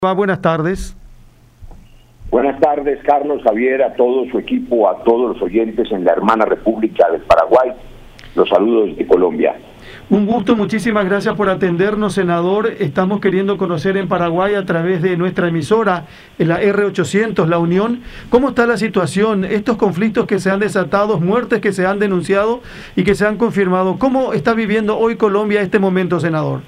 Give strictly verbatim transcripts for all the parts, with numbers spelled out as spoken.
Va, buenas tardes. Buenas tardes, Carlos, Javier, a todo su equipo, a todos los oyentes en la hermana República del Paraguay. Los saludos desde Colombia. Un gusto, muchísimas gracias por atendernos, senador. Estamos queriendo conocer en Paraguay a través de nuestra emisora, la R ochocientos, La Unión, cómo está la situación, estos conflictos que se han desatado, muertes que se han denunciado y que se han confirmado. ¿Cómo está viviendo hoy Colombia este momento, senador?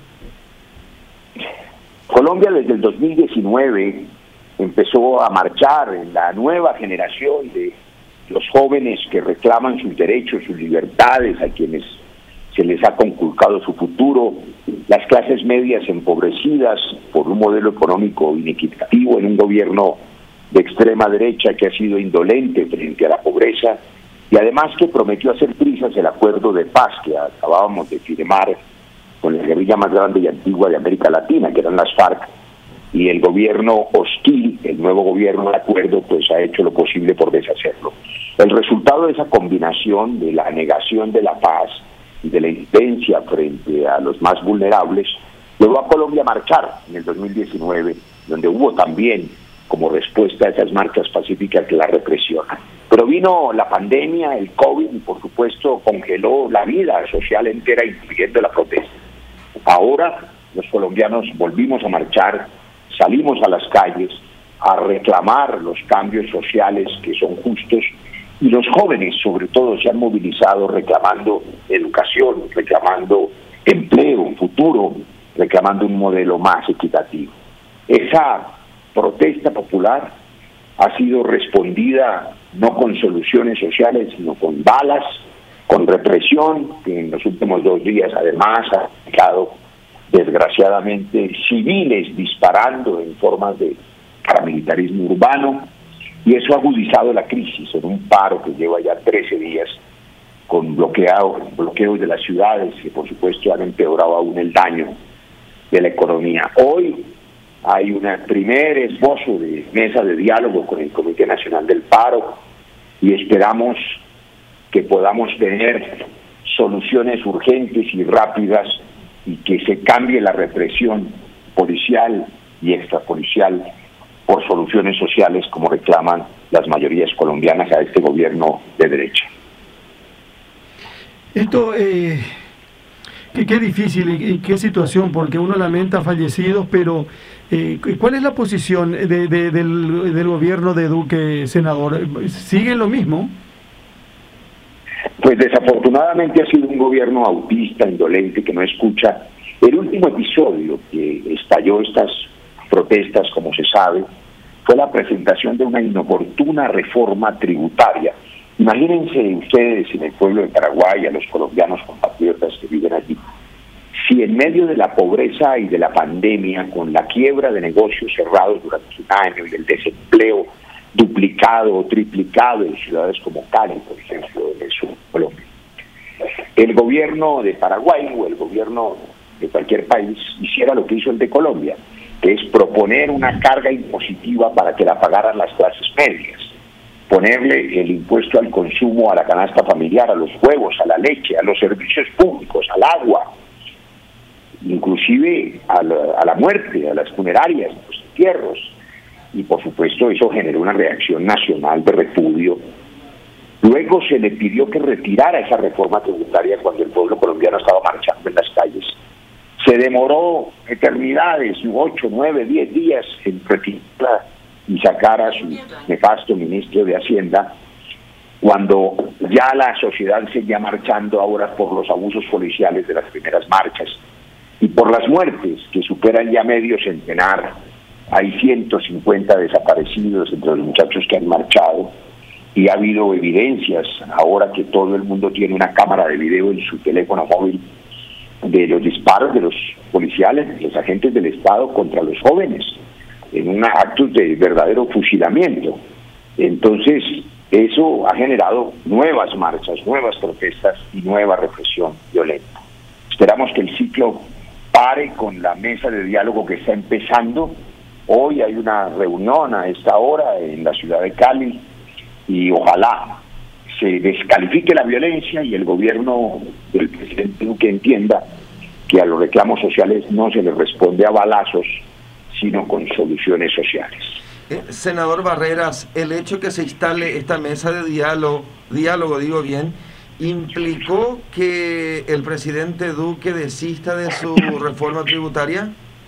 Colombia desde el dos mil diecinueve empezó a marchar en la nueva generación de los jóvenes que reclaman sus derechos, sus libertades, a quienes se les ha conculcado su futuro, las clases medias empobrecidas por un modelo económico inequitativo en un gobierno de extrema derecha que ha sido indolente frente a la pobreza y además que prometió hacer trizas el acuerdo de paz que acabábamos de firmar con la guerrilla más grande y antigua de América Latina, que eran las FARC, y el gobierno hostil, el nuevo gobierno de acuerdo, pues ha hecho lo posible por deshacerlo. El resultado de esa combinación de la negación de la paz y de la intendencia frente a los más vulnerables, llevó a Colombia a marchar en el dos mil diecinueve, donde hubo también, como respuesta a esas marchas pacíficas, la represión. Pero vino la pandemia, el COVID, y por supuesto congeló la vida social entera, incluyendo la protesta. Ahora los colombianos volvimos a marchar, salimos a las calles a reclamar los cambios sociales que son justos y los jóvenes sobre todo se han movilizado reclamando educación, reclamando empleo, futuro, reclamando un modelo más equitativo. Esa protesta popular ha sido respondida no con soluciones sociales, sino con balas, con represión, que en los últimos dos días además ha aplicado desgraciadamente civiles disparando en formas de paramilitarismo urbano, y eso ha agudizado la crisis en un paro que lleva ya trece días con bloqueo, bloqueos de las ciudades que por supuesto han empeorado aún el daño de la economía. Hoy hay un primer esbozo de mesa de diálogo con el Comité Nacional del Paro y esperamos que podamos tener soluciones urgentes y rápidas y que se cambie la represión policial y extrapolicial por soluciones sociales como reclaman las mayorías colombianas a este gobierno de derecha. Esto, eh, qué, qué difícil y, y qué situación, porque uno lamenta fallecidos, pero eh, ¿cuál es la posición de, de, del, del gobierno de Duque, senador? ¿Sigue lo mismo? Pues desafortunadamente ha sido un gobierno autista, indolente, que no escucha. El último episodio que estalló estas protestas, como se sabe, fue la presentación de una inoportuna reforma tributaria. Imagínense ustedes en el pueblo de Paraguay, a los colombianos compatriotas que viven allí, si en medio de la pobreza y de la pandemia, con la quiebra de negocios cerrados durante un año y el desempleo duplicado o triplicado en ciudades como Cali, por ejemplo, en el sur de Colombia, el gobierno de Paraguay o el gobierno de cualquier país hiciera lo que hizo el de Colombia, que es proponer una carga impositiva para que la pagaran las clases medias, ponerle el impuesto al consumo, a la canasta familiar, a los huevos, a la leche, a los servicios públicos, al agua, inclusive a la, a la muerte, a las funerarias, a los entierros. Y por supuesto eso generó una reacción nacional de repudio. Luego se le pidió que retirara esa reforma tributaria cuando el pueblo colombiano estaba marchando en las calles. Se demoró eternidades, ocho, nueve, diez días en retirarla y sacar a su nefasto ministro de Hacienda, cuando ya la sociedad seguía marchando ahora por los abusos policiales de las primeras marchas y por las muertes que superan ya medio centenar. Hay ciento cincuenta desaparecidos entre los muchachos que han marchado y ha habido evidencias, ahora que todo el mundo tiene una cámara de video en su teléfono móvil, de los disparos de los policiales, los agentes del Estado contra los jóvenes, en un acto de verdadero fusilamiento. Entonces, eso ha generado nuevas marchas, nuevas protestas y nueva represión violenta. Esperamos que el ciclo pare con la mesa de diálogo que está empezando. Hoy hay una reunión a esta hora en la ciudad de Cali y ojalá se descalifique la violencia y el gobierno del presidente Duque entienda que a los reclamos sociales no se les responde a balazos, sino con soluciones sociales. Eh, senador Barreras, el hecho que se instale esta mesa de diálogo, diálogo digo bien, ¿implicó que el presidente Duque desista de su reforma tributaria?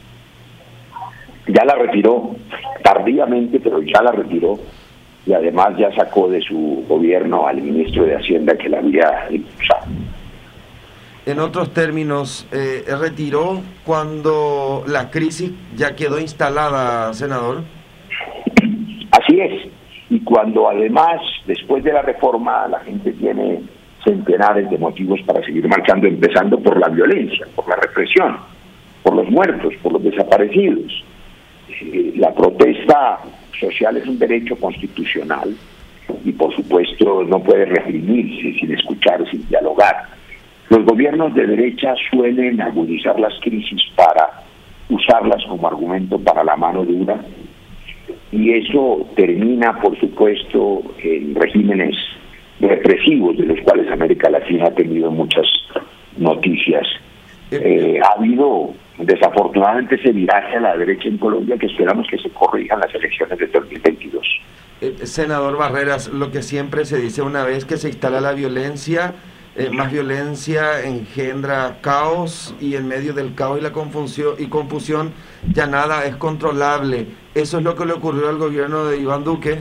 Ya la retiró, tardíamente, pero ya la retiró, y además ya sacó de su gobierno al ministro de Hacienda que la había impulsado. En otros términos, eh, ¿retiró cuando la crisis ya quedó instalada, senador? Así es, y cuando además, después de la reforma, la gente tiene centenares de motivos para seguir marchando, empezando por la violencia, por la represión, por los muertos, por los desaparecidos. Eh, la protesta social es un derecho constitucional y por supuesto no puede reprimirse sin escuchar, sin dialogar. Los gobiernos de derecha suelen agudizar las crisis para usarlas como argumento para la mano dura, y eso termina, por supuesto, en regímenes represivos, de los cuales América Latina ha tenido muchas noticias. Eh, ha habido desafortunadamente ese viraje a la derecha en Colombia que esperamos que se corrijan las elecciones de dos mil veintidós. Eh, senador Barreras, lo que siempre se dice, una vez que se instala la violencia, eh, más violencia engendra caos, y en medio del caos y la confusión, y confusión ya nada es controlable. ¿Eso es lo que le ocurrió al gobierno de Iván Duque?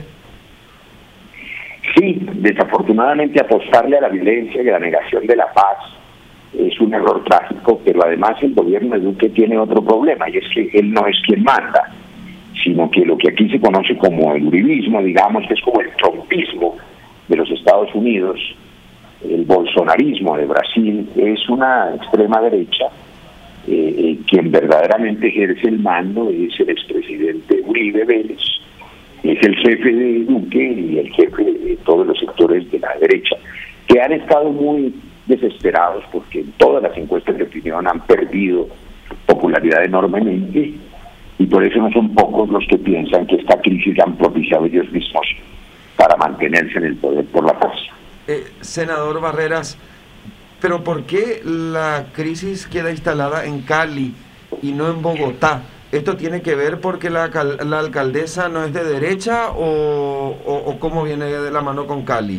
Sí, desafortunadamente apostarle a la violencia y a la negación de la paz es un error trágico, pero además el gobierno de Duque tiene otro problema, y es que él no es quien manda, sino que lo que aquí se conoce como el uribismo, digamos, que es como el trumpismo de los Estados Unidos, el bolsonarismo de Brasil, es una extrema derecha. Eh, eh, quien verdaderamente ejerce el mando es el expresidente Uribe Vélez, es el jefe de Duque y el jefe de todos los sectores de la derecha, que han estado muy desesperados porque en todas las encuestas de opinión han perdido popularidad enormemente, y por eso no son pocos los que piensan que esta crisis la han propiciado ellos mismos para mantenerse en el poder por la paz. Eh, senador Barreras, ¿pero por qué la crisis queda instalada en Cali y no en Bogotá? ¿Esto tiene que ver porque la, la alcaldesa no es de derecha o, o, o cómo viene de la mano con Cali?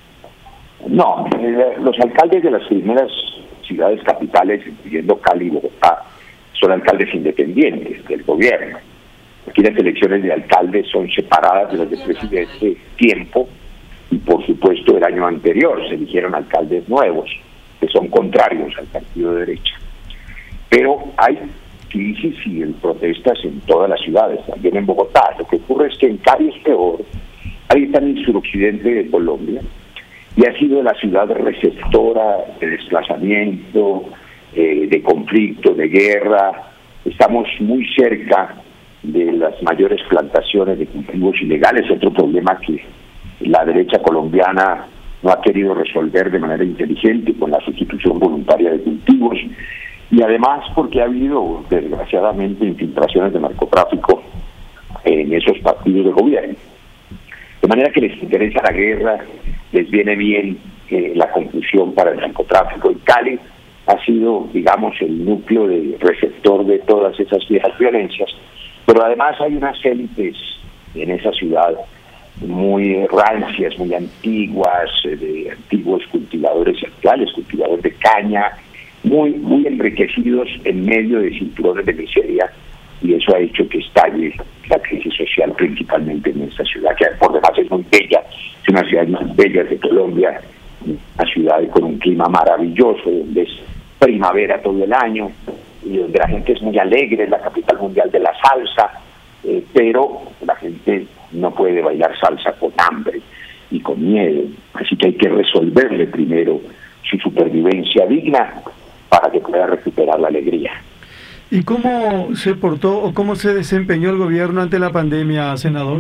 No, eh, los alcaldes de las primeras ciudades capitales, incluyendo Cali y Bogotá, son alcaldes independientes del gobierno. Aquí las elecciones de alcaldes son separadas de las de presidente tiempo, y por supuesto el año anterior se eligieron alcaldes nuevos que son contrarios al partido de derecha. Pero hay crisis y protestas en todas las ciudades, también en Bogotá. Lo que ocurre es que en Cali es peor. Ahí está en el suroccidente de Colombia y ha sido la ciudad receptora de desplazamiento, eh, de conflicto, de guerra. Estamos muy cerca de las mayores plantaciones de cultivos ilegales, otro problema que la derecha colombiana no ha querido resolver de manera inteligente con la sustitución voluntaria de cultivos, y además porque ha habido desgraciadamente infiltraciones de narcotráfico en esos partidos de gobierno. De manera que les interesa la guerra, les viene bien eh, la confusión para el narcotráfico. Y Cali ha sido, digamos, el núcleo de receptor de todas esas viejas violencias, pero además hay unas élites en esa ciudad muy rancias, muy antiguas, eh, de antiguos cultivadores actuales, cultivadores de caña, muy muy enriquecidos en medio de cinturones de miseria, y eso ha hecho que estalle la crisis social principalmente en esta ciudad, que por demás es muy bella, es una ciudad más bella de Colombia, una ciudad con un clima maravilloso, donde es primavera todo el año, y donde la gente es muy alegre, es la capital mundial de la salsa, eh, pero la gente no puede bailar salsa con hambre y con miedo, así que hay que resolverle primero su supervivencia digna para que pueda recuperar la alegría. ¿Y cómo se portó o cómo se desempeñó el gobierno ante la pandemia, senador?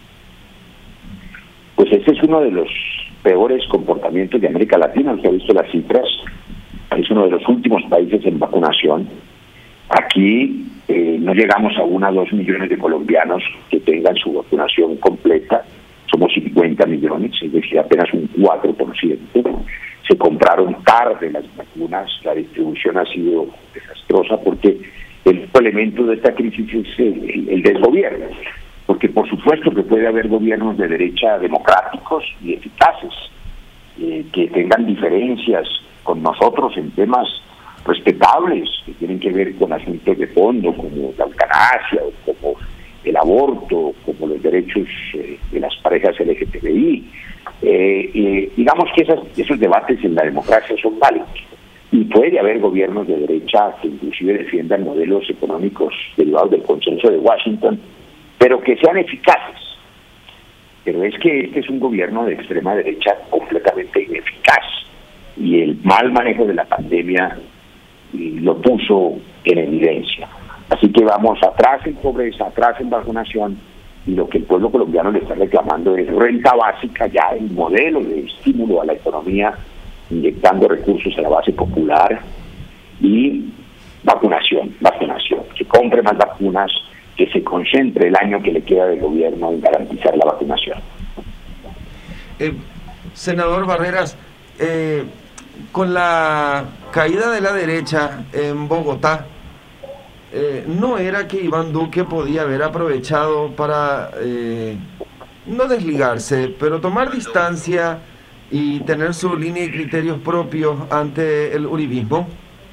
Pues ese es uno de los peores comportamientos de América Latina. Usted ha visto las cifras, es uno de los últimos países en vacunación. Aquí eh, no llegamos a uno a dos millones de colombianos que tengan su vacunación completa. Somos cincuenta millones, es decir, apenas un cuatro por ciento. Se compraron tarde las vacunas, la distribución ha sido desastrosa porque el elemento de esta crisis es el, el desgobierno, porque por supuesto que puede haber gobiernos de derecha democráticos y eficaces, eh, que tengan diferencias con nosotros en temas respetables, que tienen que ver con asuntos de fondo, como la eutanasia, como el aborto, como los derechos eh, de las parejas L G T B I. Eh, eh, digamos que esas, esos debates en la democracia son válidos. Y puede haber gobiernos de derecha que inclusive defiendan modelos económicos derivados del consenso de Washington, pero que sean eficaces. Pero es que este es un gobierno de extrema derecha completamente ineficaz, y el mal manejo de la pandemia lo puso en evidencia. Así que vamos atrás en pobreza, atrás en vacunación, y lo que el pueblo colombiano le está reclamando es renta básica, ya el modelo de estímulo a la economía, inyectando recursos a la base popular, y vacunación, vacunación, que compre más vacunas, que se concentre el año que le queda de gobierno en garantizar la vacunación. Eh, senador Barreras, eh, con la caída de la derecha en Bogotá, eh, ¿no era que Iván Duque podía haber aprovechado para eh, no desligarse, pero tomar distancia y tener su línea y criterios propios ante el uribismo?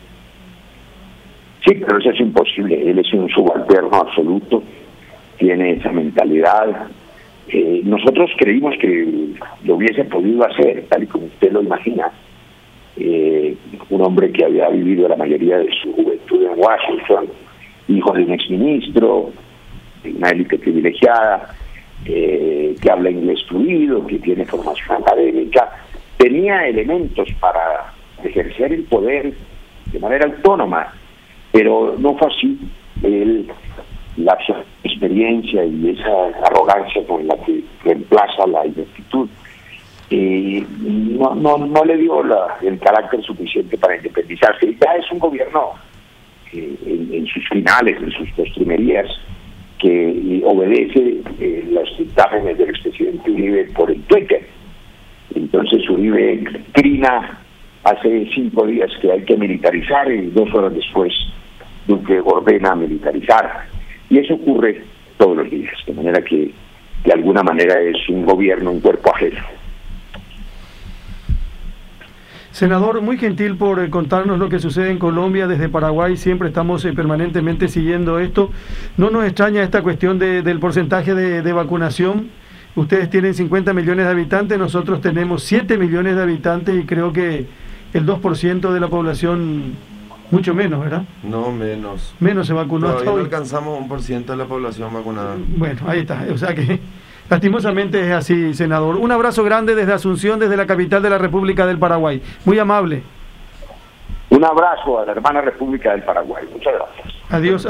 Sí, pero eso es imposible. Él es un subalterno absoluto, tiene esa mentalidad. Eh, nosotros creímos que lo hubiese podido hacer, tal y como usted lo imagina. Eh, un hombre que había vivido la mayoría de su juventud en Washington, hijo de un exministro, de una élite privilegiada, eh, que habla inglés fluido, que tiene formación académica, tenía elementos para ejercer el poder de manera autónoma, pero no fue así. Él, la experiencia y esa arrogancia con la que reemplaza la ineptitud, eh, no, no, no le dio la, el carácter suficiente para independizarse. Ya es un gobierno eh, en, en sus finales, en sus postrimerías, que obedece eh, los dictámenes del expresidente Uribe por el Twitter. Entonces Uribe trina hace cinco días que hay que militarizar, y dos horas después Duque ordena militarizar, y eso ocurre todos los días, de manera que de alguna manera es un gobierno, un cuerpo ajeno. Senador, muy gentil por eh, contarnos lo que sucede en Colombia. Desde Paraguay siempre estamos eh, permanentemente siguiendo esto. No nos extraña esta cuestión de, del porcentaje de, de vacunación. Ustedes tienen cincuenta millones de habitantes, nosotros tenemos siete millones de habitantes, y creo que el dos por ciento de la población, mucho menos, ¿verdad? No, menos. Menos se vacunó. Todavía no alcanzamos un por ciento de la población vacunada. Bueno, ahí está. O sea que lastimosamente es así, senador. Un abrazo grande desde Asunción, desde la capital de la República del Paraguay. Muy amable. Un abrazo a la hermana República del Paraguay. Muchas gracias. Adiós.